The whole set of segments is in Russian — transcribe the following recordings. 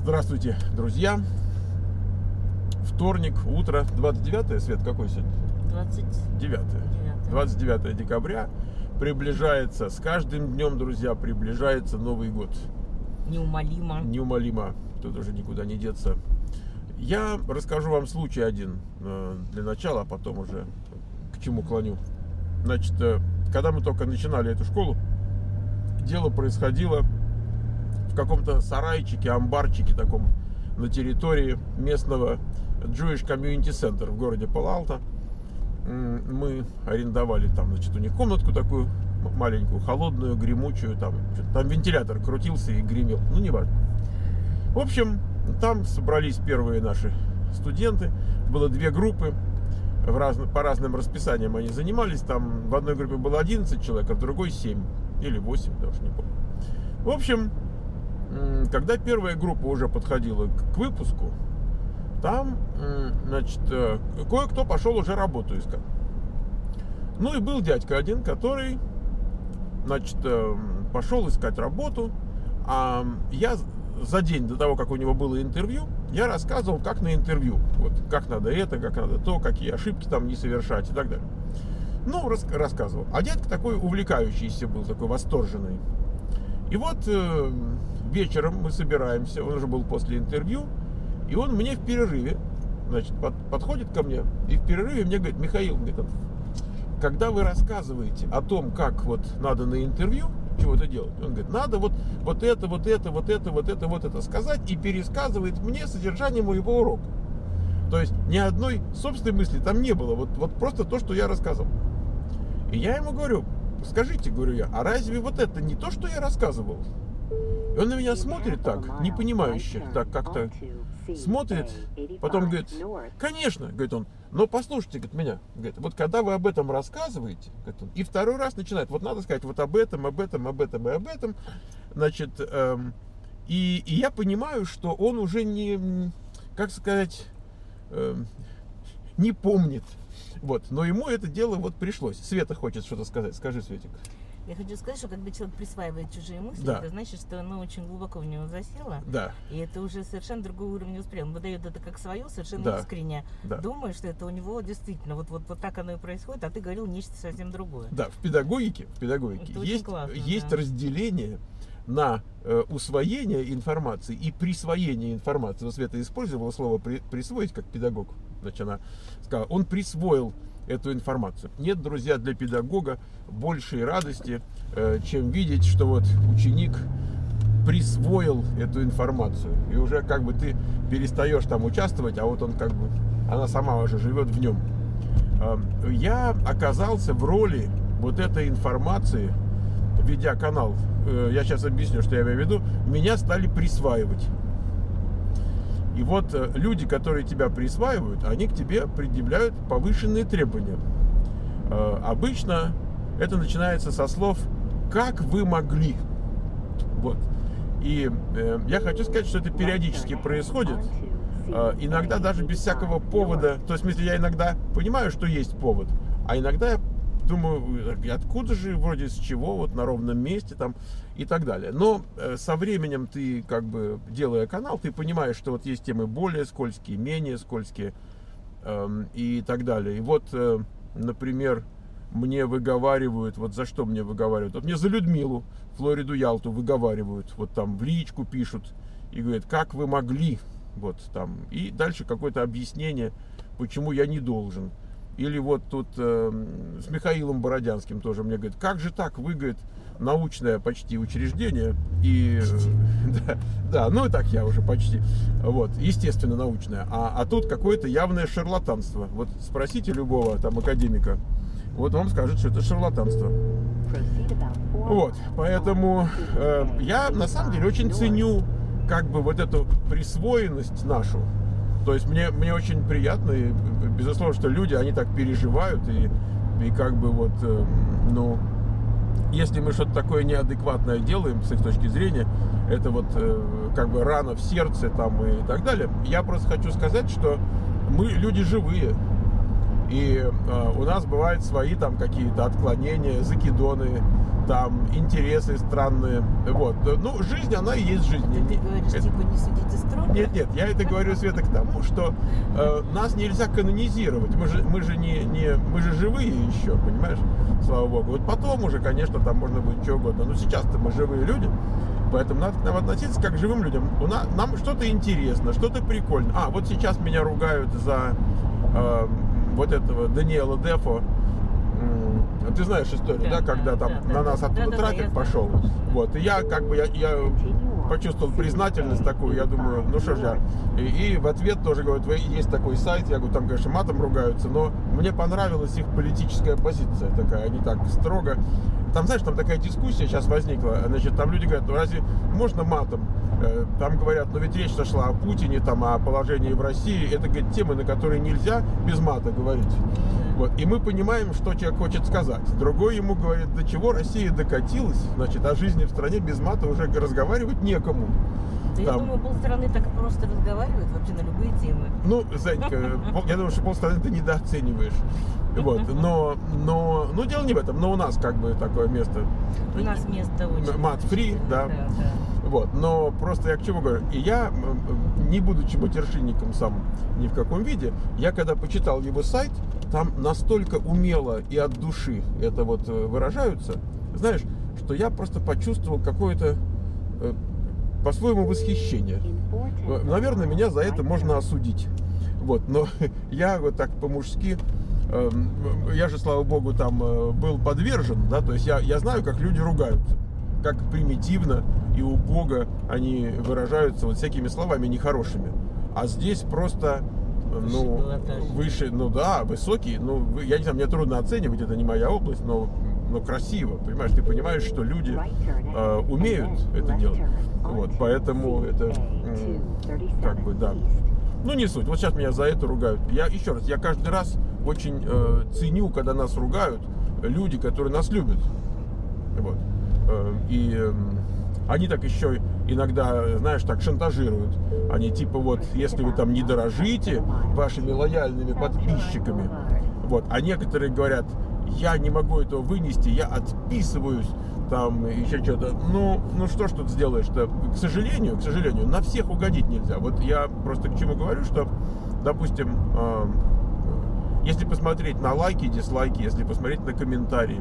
Здравствуйте, друзья. Вторник, утро, 29-е, Свет, какой сегодня? 29 декабря. Приближается, с каждым днем, друзья, приближается Новый год. Неумолимо. Неумолимо, тут уже никуда не деться. Я расскажу вам случай один для начала, а потом уже к чему клоню. Значит, когда мы только начинали эту школу, дело происходило в каком-то сарайчике, амбарчике таком на территории местного Jewish Community Center в городе Пало-Алто. Мы арендовали там, значит, у них комнатку такую маленькую, холодную, гремучую, там вентилятор крутился и гремел, ну не важно. В общем, там собрались первые наши студенты, было две группы, по разным расписаниям они занимались, там в одной группе было 11 человек, а в другой 7 или 8, даже не помню. В общем, когда первая группа уже подходила к выпуску, там, значит, кое-кто пошел уже работу искать. Ну и был дядька один, который, значит, пошел искать работу, а я за день до того, как у него было интервью, я рассказывал, как на интервью, вот, как надо это, как надо то, какие ошибки там не совершать и так далее. Ну, рассказывал. А дядька такой увлекающийся был, такой восторженный. И вот вечером мы собираемся, он уже был после интервью, и он мне в перерыве, значит, подходит ко мне, и в перерыве мне говорит: Михаил, говорит, когда вы рассказываете о том, как вот надо на интервью чего-то делать, он говорит, надо вот это сказать, и пересказывает мне содержание моего урока. То есть ни одной собственной мысли там не было, вот просто то, что я рассказывал. И я ему говорю: скажите, говорю я, а разве вот это не то, что я рассказывал? И он на меня смотрит так, непонимающе, так как-то смотрит, потом говорит: конечно, говорит он, но послушайте, говорит, меня, говорит, вот когда вы об этом рассказываете, говорит он, и второй раз начинает, вот надо сказать вот об этом, значит, и я понимаю, что он уже не, как сказать, не помнит. Вот, но ему это дело вот пришлось. Света хочет что-то сказать. Скажи, Светик. Я хочу сказать, что когда человек присваивает чужие мысли, да, это значит, что оно очень глубоко в него засело. Да. И это уже совершенно другой уровень восприятия. Он выдает это как свое, совершенно искренне. Да. Думаю, что это у него действительно вот так оно и происходит, а ты говорил нечто совсем другое. Да, в педагогике есть разделение на усвоение информации и присвоение информации. Вот Света использовала слово присвоить как педагог. Значит, она сказала, он присвоил эту информацию. Нет, друзья, для педагога большей радости, чем видеть, что вот ученик присвоил эту информацию. И уже как бы ты перестаешь там участвовать, а вот он как бы, она сама уже живет в нем. Я оказался в роли вот этой информации, ведя канал. Я сейчас объясню, что я имею в виду. Меня стали присваивать. И вот люди, которые тебя присваивают, они к тебе предъявляют повышенные требования. Обычно это начинается со слов «как вы могли». Вот. И я хочу сказать, что это периодически происходит. Иногда даже без всякого повода. То есть, в смысле, я иногда понимаю, что есть повод, а иногда я думаю, откуда же, вроде с чего, вот на ровном месте там и так далее. Но со временем ты, как бы, делая канал, ты понимаешь, что вот есть темы более скользкие, менее скользкие и так далее. И вот, например, мне выговаривают, вот за что мне выговаривают? Вот мне за Людмилу, Флориду Ялту выговаривают, вот там в личку пишут и говорят, как вы могли, вот там. И дальше какое-то объяснение, почему я не должен. Или вот тут с Михаилом Бородянским тоже мне говорят, как же так, вы, говорит, научное почти учреждение, и да, ну и так я уже почти, вот, естественно, научное, а тут какое-то явное шарлатанство. Вот спросите любого там академика, вот вам скажет, что это шарлатанство. Вот, поэтому я на самом деле очень ценю как бы вот эту присвоенность нашу. То есть мне очень приятно, и, безусловно, что люди, они так переживают, и как бы вот, ну, если мы что-то такое неадекватное делаем, с их точки зрения, это вот как бы рана в сердце там и так далее. Я просто хочу сказать, что мы люди живые, и у нас бывают свои там какие-то отклонения, закидоны, там интересы странные. Вот. Ну, жизнь, она и есть жизнь. Ты говоришь, типа, не судите строго? Нет, я это говорю, Света, к тому, что нас нельзя канонизировать. Мы же живые еще, понимаешь? Слава богу. Вот потом уже, конечно, там можно будет что угодно. Но сейчас-то мы живые люди. Поэтому надо к нам относиться как к живым людям. Нам что-то интересно, что-то прикольно. Вот сейчас меня ругают за вот этого Даниэла Дефо. Ты знаешь историю, да, когда там на нас оттуда трафик пошел. Вот, и я почувствовал признательность такую, я думаю, ну что ж я. И в ответ тоже говорят, есть такой сайт, я говорю, там, конечно, матом ругаются, но мне понравилась их политическая позиция такая, они так строго. Там, знаешь, там такая дискуссия сейчас возникла, значит, там люди говорят, ну разве можно матом? Там говорят, ну ведь речь шла о Путине, там, о положении в России, это, говорит, темы, на которые нельзя без мата говорить. Вот. И мы понимаем, что человек хочет сказать. Другой ему говорит, до чего Россия докатилась, значит, о жизни в стране без мата уже разговаривать некому. Да я думаю, полстраны так просто разговаривают вообще на любые темы. Ну, Занька, я думаю, что полстраны ты недооцениваешь. Вот, но дело не в этом, но у нас как бы такое место. У нас место очень. Мат-фри, да. Вот, но просто я к чему говорю, и я, не будучи матершинником сам ни в каком виде, я когда почитал его сайт, там настолько умело и от души это вот выражаются, знаешь, что я просто почувствовал какое-то по-своему восхищение. Наверное, меня за это можно осудить. Вот, но я вот так по-мужски, я же, слава богу, там был подвержен, да, то есть я знаю, как люди ругаются, как примитивно и убого они выражаются вот всякими словами нехорошими. А здесь просто, выше, высокий, я не знаю, мне трудно оценивать, это не моя область, но красиво, понимаешь, ты понимаешь, что люди умеют это делать. Вот, поэтому это как бы, да. Ну, не суть. Вот сейчас меня за это ругают. Я каждый раз очень ценю, когда нас ругают люди, которые нас любят. Вот. И они так еще иногда, знаешь, так шантажируют. Они типа вот, если вы там не дорожите вашими лояльными подписчиками, вот, а некоторые говорят, я не могу этого вынести, я отписываюсь, там еще что-то. Ну что ж тут сделаешь-то? К сожалению, на всех угодить нельзя. Вот я просто к чему говорю, что, допустим, если посмотреть на лайки, дизлайки, если посмотреть на комментарии,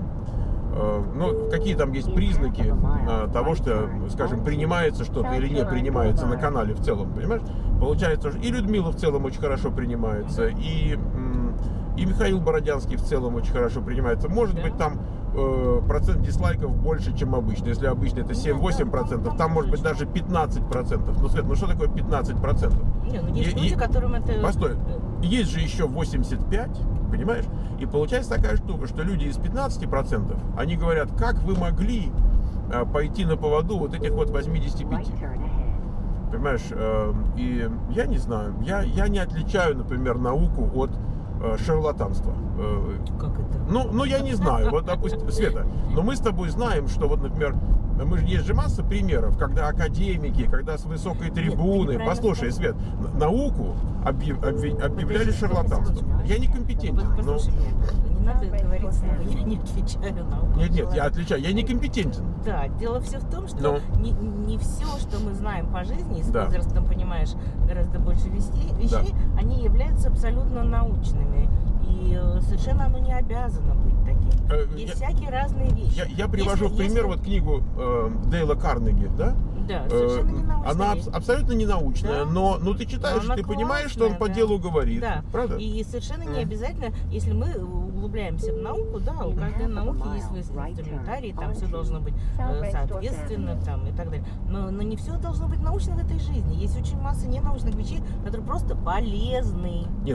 какие там есть признаки того, что, скажем, принимается что-то или не принимается на канале в целом, понимаешь? Получается, и Людмила в целом очень хорошо принимается, и Михаил Бородянский в целом очень хорошо принимается. Может быть, там процент дизлайков больше, чем обычно. Если обычно это 7-8%, там может быть даже 15%. Ну, Свет, что такое 15%? Есть люди, которым это... Постой, есть же еще 85%, понимаешь? И получается такая штука, что люди из 15%, они говорят, как вы могли пойти на поводу вот этих вот 85%. Понимаешь? И я не знаю, я не отличаю, например, науку от шарлатанства. Как это? Я не знаю. Вот, допустим, Света, но мы с тобой знаем, что вот, например, есть же масса примеров, когда академики, когда с высокой трибуны, послушай, Свет, науку объявляли шарлатанством. Я некомпетентен. Не надо говорить снова, я не отвечаю науку. Нет, я отвечаю, я некомпетентен. Да, дело все в том, что не все, что мы знаем по жизни, с возрастом понимаешь гораздо больше вещей, они являются абсолютно научными. И совершенно оно не обязано быть таким. Есть всякие разные вещи. Я привожу в пример вот книгу Дейла Карнеги, да? Да, совершенно не научная. Она абсолютно не научная, да. но ты читаешь, ты понимаешь, что он по делу говорит. Да. Правда? И совершенно не обязательно, если мы углубляемся в науку, да, у каждой науки есть свой инструментарий, там все должно быть соответственно, там и так далее. Но не все должно быть научно в этой жизни. Есть очень масса ненаучных вещей, которые просто полезны. Нет,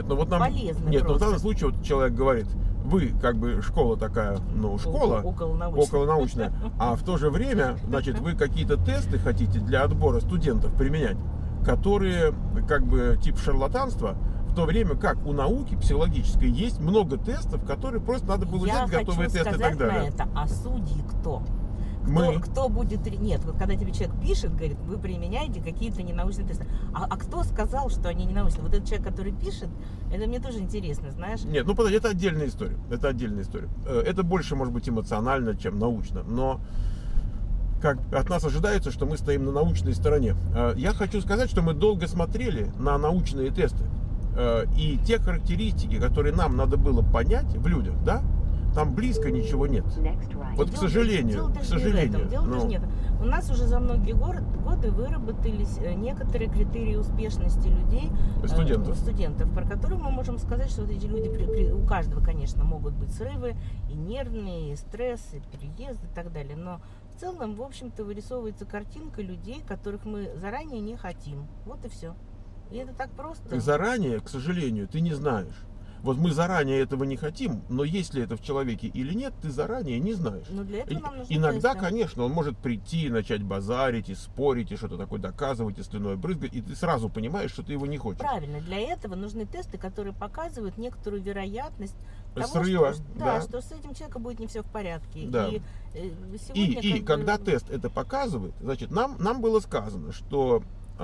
в данном случае вот человек говорит, вы как бы школа такая, школа околонаучная, а в то же время, значит, вы какие-то тесты хотите для отбора студентов применять, которые как бы тип шарлатанства, в то время как у науки психологической есть много тестов, которые просто надо было взять готовые тесты и так далее. Я хочу сказать на это, а судьи кто? кто будет... Нет, вот когда тебе человек пишет, говорит, вы применяете какие-то ненаучные тесты. А кто сказал, что они ненаучные? Вот этот человек, который пишет, это мне тоже интересно, знаешь? Нет, ну подожди, это отдельная история. Это отдельная история. Это больше, может быть, эмоционально, чем научно. Но как от нас ожидается, что мы стоим на научной стороне. Я хочу сказать, что мы долго смотрели на научные тесты. И те характеристики, которые нам надо было понять в людях, да, там близко ничего нет. Вот, к сожалению, Дело даже нет. У нас уже за многие годы выработались некоторые критерии успешности людей, студентов, про которые мы можем сказать, что вот эти люди, у каждого, конечно, могут быть срывы, и нервные, и стресс, и переезд, и так далее. Но в целом, в общем-то, вырисовывается картинка людей, которых мы заранее не хотим. Вот и все. И это так просто. И заранее, к сожалению, ты не знаешь. Вот мы заранее этого не хотим, но есть ли это в человеке или нет, ты заранее не знаешь. Но для этого нам нужны Иногда, тесты. конечно, он может прийти, начать базарить и спорить, и что-то такое доказывать, и слюной брызгать, и ты сразу понимаешь, что ты его не хочешь. Правильно, для этого нужны тесты, которые показывают некоторую вероятность того, срыва, что с этим человеком будет не все в порядке. Да. И когда тест это показывает, значит, нам было сказано, что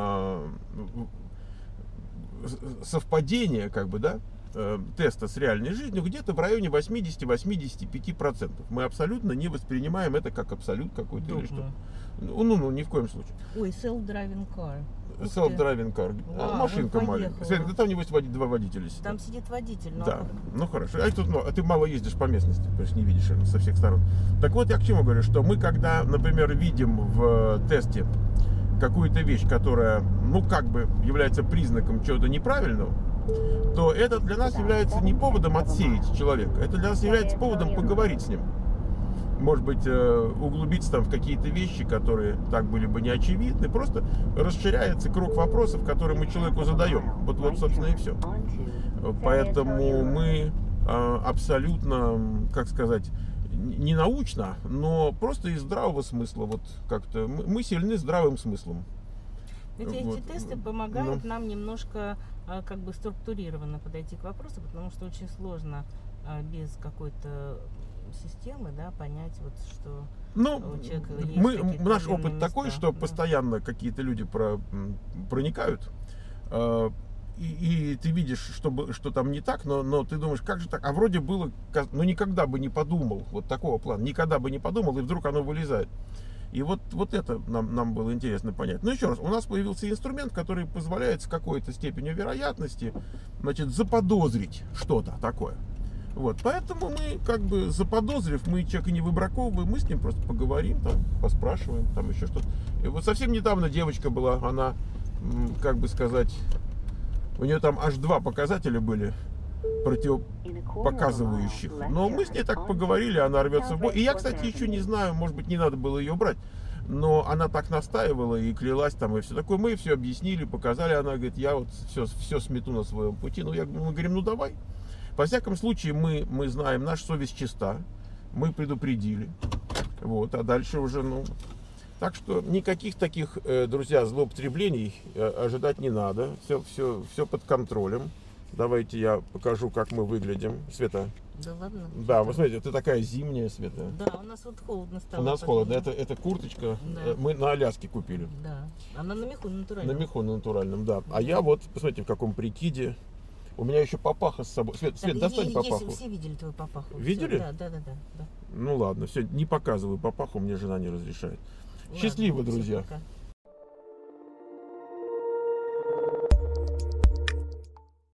совпадение, как бы, да, теста с реальной жизнью где-то в районе 80-85%. Мы абсолютно не воспринимаем это как абсолют какой-то или что. Ну, ни в коем случае. Ой, self-driving car. Self-driving car. Машинка маленькая. Света, да там не будет два водителя сидят. Там сидит водитель. Но... Да, ну хорошо. А ты мало ездишь по местности, то есть не видишь со всех сторон. Так вот, я к чему говорю, что мы, когда, например, видим в тесте какую-то вещь, которая, ну, как бы является признаком чего-то неправильного, то это для нас является не поводом отсеять человека, это для нас является поводом поговорить с ним. Может быть, углубиться там в какие-то вещи, которые так были бы не очевидны, просто расширяется круг вопросов, которые мы человеку задаем. Вот, собственно, и все. Поэтому мы абсолютно, как сказать, не научно, но просто из здравого смысла. Вот как-то мы сильны здравым смыслом. Эти тесты помогают нам немножко как бы структурированно подойти к вопросу, потому что очень сложно без какой-то системы, да, понять, вот, что у человека есть наш опыт места, такой, что постоянно какие-то люди проникают, и ты видишь, что там не так, но ты думаешь, как же так? А вроде было, ну никогда бы не подумал, вот такого плана, никогда бы не подумал, и вдруг оно вылезает. И вот это нам было интересно понять. Но еще раз, у нас появился инструмент, который позволяет с какой-то степенью вероятности, значит, заподозрить что-то такое. Вот, поэтому мы, как бы, заподозрив, мы человека не выбраковываем, мы с ним просто поговорим, там, поспрашиваем, там еще что-то. И вот совсем недавно девочка была, она, как бы сказать, у нее там аж 2 показателя были противопоказывающих. Но мы с ней так поговорили, она рвется в бой. И я, кстати, еще не знаю, может быть, не надо было ее брать. Но она так настаивала и клялась там, и все такое. Мы все объяснили, показали. Она говорит, я вот все смету на своем пути. Ну, мы говорим, ну давай. Во всяком случае, мы знаем, наша совесть чиста. Мы предупредили. Вот, а дальше уже, ну... Так что никаких таких, друзья, злоупотреблений ожидать не надо. Все под контролем. Давайте я покажу, как мы выглядим. Света. Да ладно? Да, вы смотрите, ты такая зимняя, Света. Да, у нас вот холодно стало. У нас холодно. Это курточка. Да. Мы на Аляске купили. Да. Она на меху натуральном. На меху натуральном, да. А я вот, посмотрите, в каком прикиде. У меня еще папаха с собой. Свет, достань папаху. Все видели твою папаху. Видели? Все, да. Ну ладно, все, не показываю папаху, мне жена не разрешает. Ладно, счастливо, друзья. Пока.